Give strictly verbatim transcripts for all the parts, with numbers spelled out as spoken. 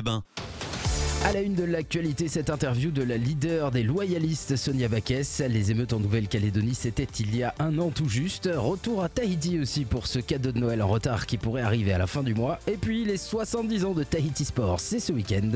Albin. À la une de l'actualité, cette interview de la leader des loyalistes Sonia Backès. Les émeutes en Nouvelle-Calédonie, c'était il y a un an tout juste. Retour à Tahiti aussi pour ce cadeau de Noël en retard qui pourrait arriver à la fin du mois. Et puis les soixante-dix ans de Tahiti Sport, c'est ce week-end.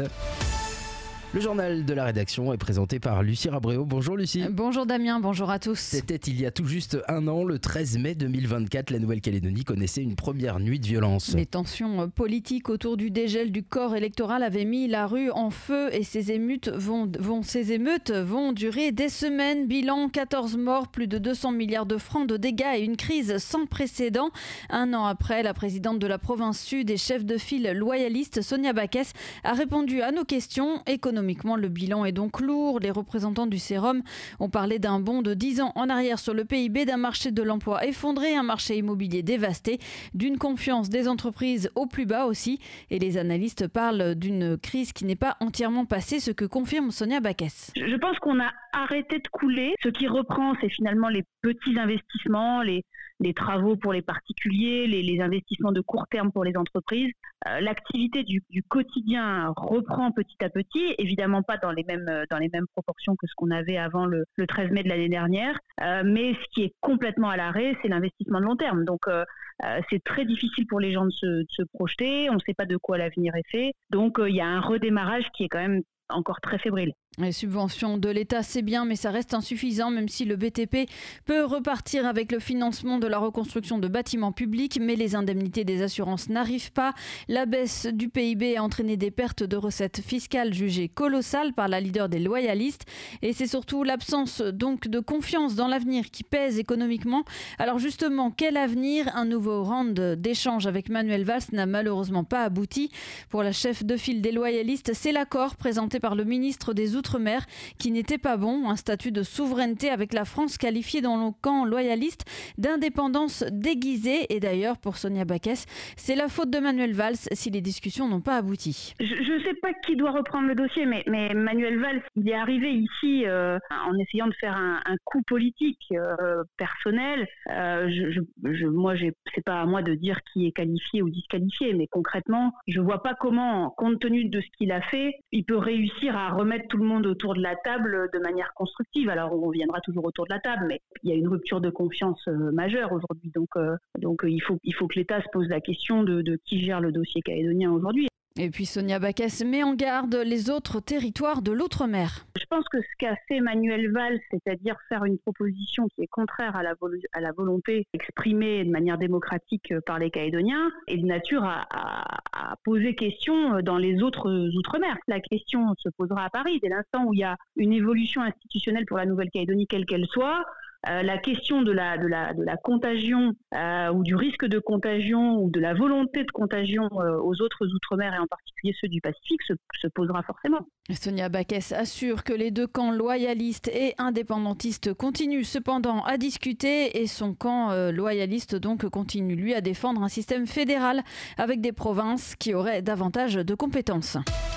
Le journal de la rédaction est présenté par Lucie Rabréau. Bonjour Lucie. Bonjour Damien, bonjour à tous. C'était il y a tout juste un an, le treize mai deux mille vingt-quatre, la Nouvelle-Calédonie connaissait une première nuit de violence. Les tensions politiques autour du dégel du corps électoral avaient mis la rue en feu et ces émeutes vont, vont, ces émeutes vont durer des semaines. Bilan, quatorze morts, plus de deux cents milliards de francs de dégâts et une crise sans précédent. Un an après, la présidente de la province sud et chef de file loyaliste, Sonia Backès, a répondu à nos questions économiques. Économiquement, le bilan est donc lourd. Les représentants du Sérum ont parlé d'un bond de dix ans en arrière sur le P I B, d'un marché de l'emploi effondré, un marché immobilier dévasté, d'une confiance des entreprises au plus bas aussi. Et les analystes parlent d'une crise qui n'est pas entièrement passée, ce que confirme Sonia Backès. Je pense qu'on a arrêté de couler. Ce qui reprend, c'est finalement les petits investissements, les les travaux pour les particuliers, les, les investissements de court terme pour les entreprises. Euh, l'activité du, du quotidien reprend petit à petit, évidemment pas dans les mêmes, dans les mêmes proportions que ce qu'on avait avant le, le treize mai de l'année dernière, euh, mais ce qui est complètement à l'arrêt, c'est l'investissement de long terme. Donc euh, euh, c'est très difficile pour les gens de se, de se projeter, on ne sait pas de quoi l'avenir est fait, donc il euh, y a un redémarrage qui est quand même encore très fébrile. Les subventions de l'État, c'est bien, mais ça reste insuffisant, même si le B T P peut repartir avec le financement de la reconstruction de bâtiments publics, mais les indemnités des assurances n'arrivent pas. La baisse du P I B a entraîné des pertes de recettes fiscales jugées colossales par la leader des loyalistes, et c'est surtout l'absence donc de confiance dans l'avenir qui pèse économiquement. Alors justement, quel avenir? Un nouveau round d'échange avec Manuel Valls n'a malheureusement pas abouti. Pour la chef de file des loyalistes, c'est l'accord présenté par le ministre des Outre-mer qui n'était pas bon, un statut de souveraineté avec la France qualifiée dans le camp loyaliste d'indépendance déguisée. Et d'ailleurs, pour Sonia Backès, c'est la faute de Manuel Valls si les discussions n'ont pas abouti. Je ne sais pas qui doit reprendre le dossier, mais, mais Manuel Valls, il est arrivé ici euh, en essayant de faire un, un coup politique euh, personnel. Euh, je, je, je, moi, j'ai, c'est pas à moi de dire qui est qualifié ou disqualifié, mais concrètement, je vois pas comment, compte tenu de ce qu'il a fait, il peut réussir à remettre tout le monde autour de la table de manière constructive. Alors on reviendra toujours autour de la table, mais il y a une rupture de confiance euh, majeure aujourd'hui. Donc, euh, donc euh, il faut, il faut que l'État se pose la question de, de qui gère le dossier calédonien aujourd'hui. Et puis Sonia Backès met en garde les autres territoires de l'outre-mer. Je pense que ce qu'a fait Manuel Valls, c'est-à-dire faire une proposition qui est contraire à la, vol- à la volonté exprimée de manière démocratique par les Calédoniens, est de nature à, à, à poser question dans les autres outre-mer. La question se posera à Paris dès l'instant où il y a une évolution institutionnelle pour la Nouvelle-Calédonie, quelle qu'elle soit. Euh, la question de la, de la, de la contagion euh, ou du risque de contagion ou de la volonté de contagion euh, aux autres outre-mer et en particulier ceux du Pacifique se, se posera forcément. Sonia Backès assure que les deux camps loyalistes et indépendantistes continuent cependant à discuter et son camp euh, loyaliste donc continue lui à défendre un système fédéral avec des provinces qui auraient davantage de compétences.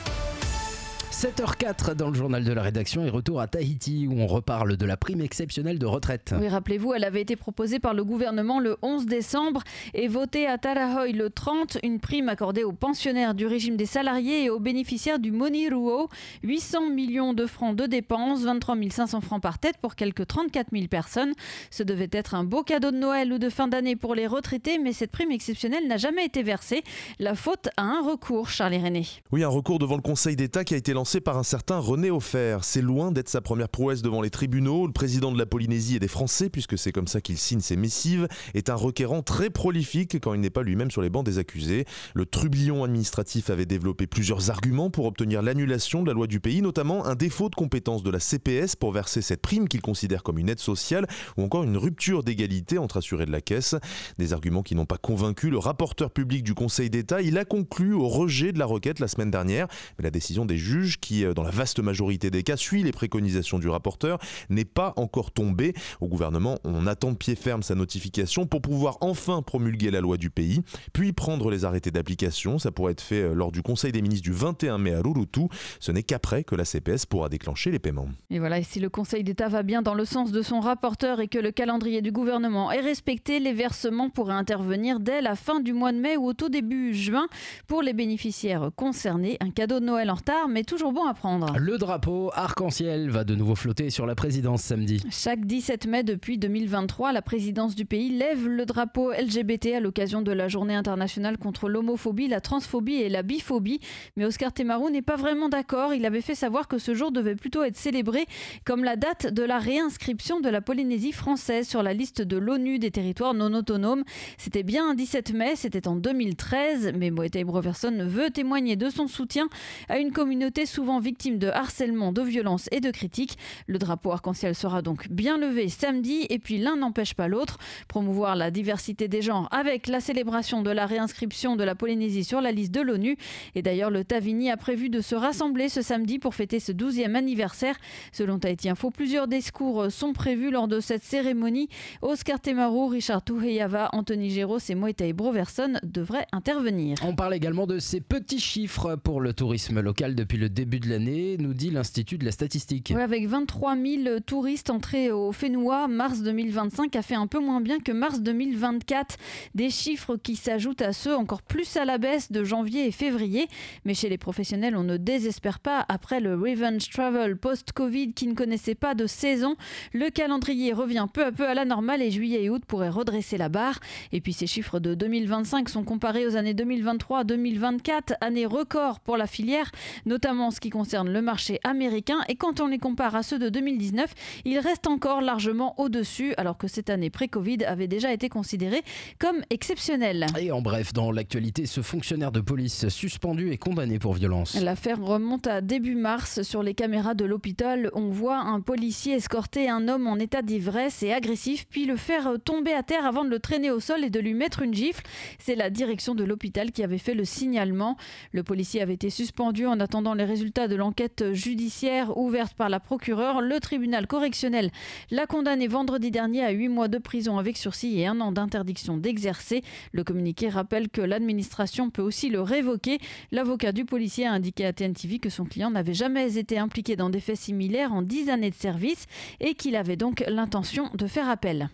sept heures quatre dans le journal de la rédaction et retour à Tahiti où on reparle de la prime exceptionnelle de retraite. Oui, rappelez-vous, elle avait été proposée par le gouvernement le onze décembre et votée à Tarahoe le trente. Une prime accordée aux pensionnaires du régime des salariés et aux bénéficiaires du Moniruo. huit cents millions de francs de dépenses, vingt-trois mille cinq cents francs par tête pour quelques trente-quatre mille personnes. Ce devait être un beau cadeau de Noël ou de fin d'année pour les retraités, mais cette prime exceptionnelle n'a jamais été versée. La faute à un recours, Charles René. Oui, un recours devant le Conseil d'État qui a été lancé par un certain René Offert. C'est loin d'être sa première prouesse devant les tribunaux. Le président de la Polynésie et des Français, puisque c'est comme ça qu'il signe ses missives, est un requérant très prolifique quand il n'est pas lui-même sur les bancs des accusés. Le trublion administratif avait développé plusieurs arguments pour obtenir l'annulation de la loi du pays, notamment un défaut de compétence de la C P S pour verser cette prime qu'il considère comme une aide sociale ou encore une rupture d'égalité entre assurés de la caisse. Des arguments qui n'ont pas convaincu le rapporteur public du Conseil d'État. Il a conclu au rejet de la requête la semaine dernière, mais la décision des juges juge, qui dans la vaste majorité des cas suit les préconisations du rapporteur, n'est pas encore tombé. Au gouvernement, on attend de pied ferme sa notification pour pouvoir enfin promulguer la loi du pays, puis prendre les arrêtés d'application. Ça pourrait être fait lors du Conseil des ministres du vingt et un mai à Louloutou. Ce n'est qu'après que la C P S pourra déclencher les paiements. Et voilà, et si le Conseil d'État va bien dans le sens de son rapporteur et que le calendrier du gouvernement est respecté, les versements pourraient intervenir dès la fin du mois de mai ou au tout début juin pour les bénéficiaires concernés. Un cadeau de Noël en retard, mais toujours bon à prendre. Le drapeau arc-en-ciel va de nouveau flotter sur la présidence samedi. Chaque dix-sept mai depuis deux mille vingt-trois, la présidence du pays lève le drapeau L G B T à l'occasion de la journée internationale contre l'homophobie, la transphobie et la biphobie. Mais Oscar Temaru n'est pas vraiment d'accord. Il avait fait savoir que ce jour devait plutôt être célébré comme la date de la réinscription de la Polynésie française sur la liste de l'ONU des territoires non autonomes. C'était bien un dix-sept mai, c'était en deux mille treize, mais Moetai Broverson veut témoigner de son soutien à une communauté souvent victime de harcèlement, de violence et de critiques. Le drapeau arc-en-ciel sera donc bien levé samedi et puis l'un n'empêche pas l'autre. Promouvoir la diversité des genres avec la célébration de la réinscription de la Polynésie sur la liste de l'ONU. Et d'ailleurs, le Tavini a prévu de se rassembler ce samedi pour fêter ce douzième anniversaire. Selon Tahiti Info, plusieurs discours sont prévus lors de cette cérémonie. Oscar Temaru, Richard Tuheyava, Anthony Géros et Moetai Broverson devraient intervenir. On parle également de ces petits chiffres pour le tourisme local depuis le début de l'année, nous dit l'Institut de la statistique. Oui, avec vingt-trois mille touristes entrés au Fénois, mars deux mille vingt-cinq a fait un peu moins bien que mars deux mille vingt-quatre. Des chiffres qui s'ajoutent à ceux encore plus à la baisse de janvier et février. Mais chez les professionnels, on ne désespère pas. Après le revenge travel post-Covid qui ne connaissait pas de saison, le calendrier revient peu à peu à la normale et juillet et août pourraient redresser la barre. Et puis ces chiffres de deux mille vingt-cinq sont comparés aux années deux mille vingt-trois à deux mille vingt-quatre, année record pour la filière, notamment en ce qui concerne le marché américain. Et quand on les compare à ceux de deux mille dix-neuf, ils restent encore largement au-dessus, alors que cette année pré-Covid avait déjà été considérée comme exceptionnelle. Et en bref, dans l'actualité, ce fonctionnaire de police suspendu et condamné pour violence. L'affaire remonte à début mars. Sur les caméras de l'hôpital, on voit un policier escorter un homme en état d'ivresse et agressif, puis le faire tomber à terre avant de le traîner au sol et de lui mettre une gifle. C'est la direction de l'hôpital qui avait fait le signalement. Le policier avait été suspendu en attendant les résultats de l'enquête judiciaire ouverte par la procureure. Le tribunal correctionnel l'a condamné vendredi dernier à huit mois de prison avec sursis et un an d'interdiction d'exercer. Le communiqué rappelle que l'administration peut aussi le révoquer. L'avocat du policier a indiqué à T N T V que son client n'avait jamais été impliqué dans des faits similaires en dix années de service et qu'il avait donc l'intention de faire appel.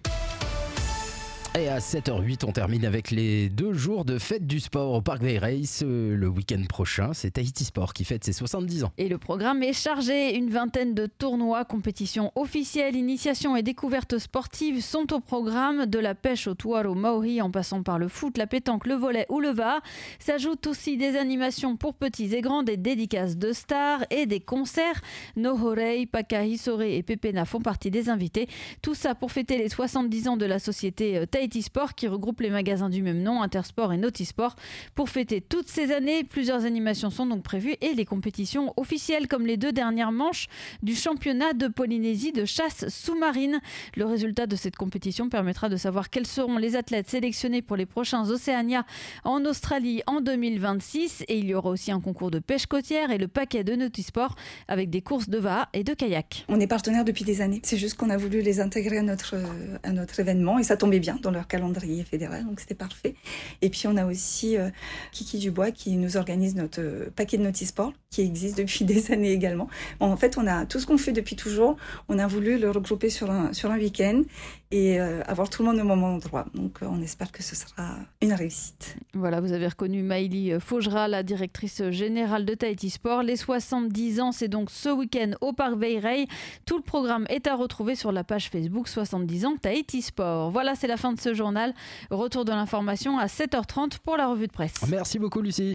Et à sept heures huit, on termine avec les deux jours de fête du sport au Parc Race. Le week-end prochain, c'est Tahiti Sport qui fête ses soixante-dix ans. Et le programme est chargé. Une vingtaine de tournois, compétitions officielles, initiations et découvertes sportives sont au programme. De la pêche au tuaro maori en passant par le foot, la pétanque, le volley ou le V A. S'ajoutent aussi des animations pour petits et grands, des dédicaces de stars et des concerts. Nohorei, Pakahisore et Pepena font partie des invités. Tout ça pour fêter les soixante-dix ans de la société Tahiti Tahiti Sport qui regroupe les magasins du même nom, Intersport et Nautisport. Pour fêter toutes ces années, plusieurs animations sont donc prévues et les compétitions officielles comme les deux dernières manches du championnat de Polynésie de chasse sous-marine. Le résultat de cette compétition permettra de savoir quels seront les athlètes sélectionnés pour les prochains Océania en Australie en deux mille vingt-six et il y aura aussi un concours de pêche côtière et le paquet de Nautisport avec des courses de V A et de kayak. On est partenaires depuis des années, c'est juste qu'on a voulu les intégrer à notre, à notre événement et ça tombait bien dans leur calendrier fédéral, donc c'était parfait. Et puis on a aussi euh, Kiki Dubois qui nous organise notre euh, paquet de Nautisport qui existe depuis des années également. Bon, en fait, on a tout ce qu'on fait depuis toujours, on a voulu le regrouper sur un, sur un week-end et euh, avoir tout le monde au même endroit. Donc euh, on espère que ce sera une réussite. Voilà, vous avez reconnu Maïli Faugera, la directrice générale de Tahiti Sport. Les soixante-dix ans, c'est donc ce week-end au Parc Veirei. Tout le programme est à retrouver sur la page Facebook soixante-dix ans Tahiti Sport. Voilà, c'est la fin de ce journal. Retour de l'information à sept heures trente pour la revue de presse. Merci beaucoup Lucie.